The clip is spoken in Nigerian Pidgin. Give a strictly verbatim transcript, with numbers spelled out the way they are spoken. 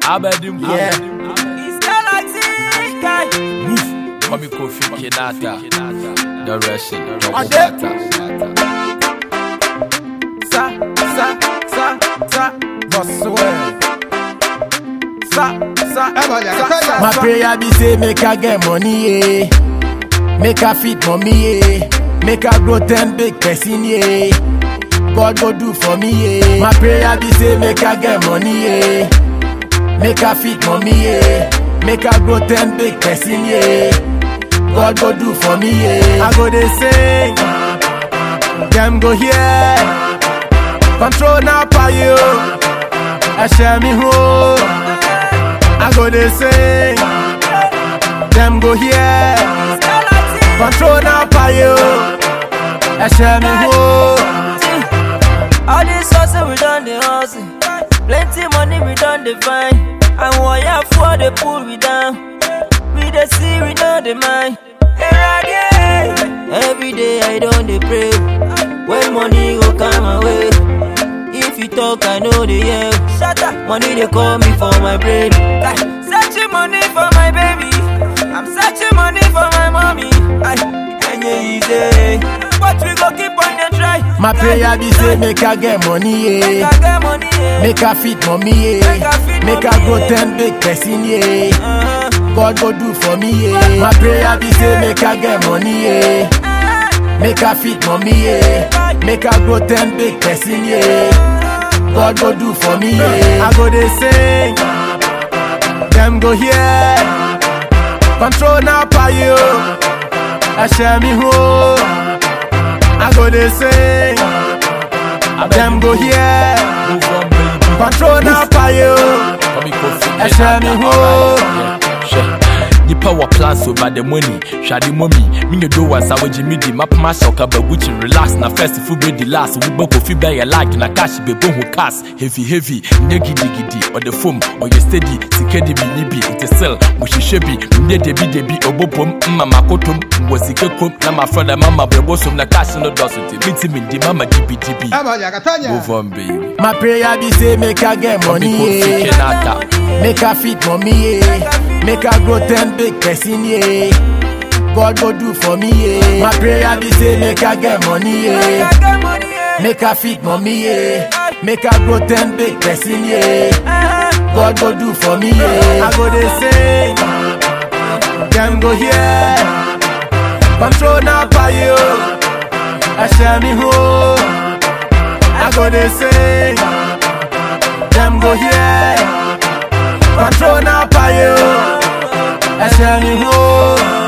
Abedim. Yeah. It's Galaxy guy. Mami Kofi Kinata. The Russian. Ade. Sa, sa, sa, sa. Boswell. Sa, sa, sa, sa. My prayer be say make I get money, yeah. Make I fit mommy, yeah. Make I grow ten big person, yeah. God go do for me, yeah. My prayer be say make I get money, yeah. Make I fit mommy, yeah. Make I grow ten big person, yeah. God go do for me, yeah. I go they sing, them go here. Control now for you. I share me home. I go they sing, them go here. Control now for you. I share me home. All this hustle we done the hustle. Plenty money we done the find. And what you for the pull we down. We the see we know the mind. Every day I don't dey pray. When money go come my way. If you talk I know the yeah. Shut up. Money they call me for my brain. Searching money for my baby. I'm searching money for my mommy. And yeah easy. But we go keep on the try. My prayer be say make I get money, yeah. Make I get money, yeah. Make I fit mommy, yeah. Make I grow ten big person, yeah. Uh-huh. God go do for me, yeah. My prayer be say make I get money, yeah. Make I fit mommy, yeah. Make I grow ten big person, yeah. God go do for me, yeah. I go they sing, them go here. Control now for you. I share me home. I go they sing, them go here. Control now for you. I share me home. Nipa wa plans over the money. Shadi mommy, me no do was I Jimmy di map masha kaba Gucci relax na first food be the last. We both fi buy a like na cash be bon who cast heavy heavy negi digidi or the foam or you steady sikedi bi nibi it sell mushishebi me de bi de bi obopom mama kotom was ikekom na my friend mama brebosom na cash no does it meet me di mama dibi dibi move on baby. My prayer be say make I get money, yeah. Make I fit mommy, yeah. Make I grow ten big person, yeah. God go do for me, yeah. My prayer be say make I get money, yeah. Make I fit mommy, yeah. Make I grow ten big person, yeah. God go do for me, yeah. I go they sing, them go here. Control now for you. I share me home. I go they sing, them go here. Control now for you. I share me home.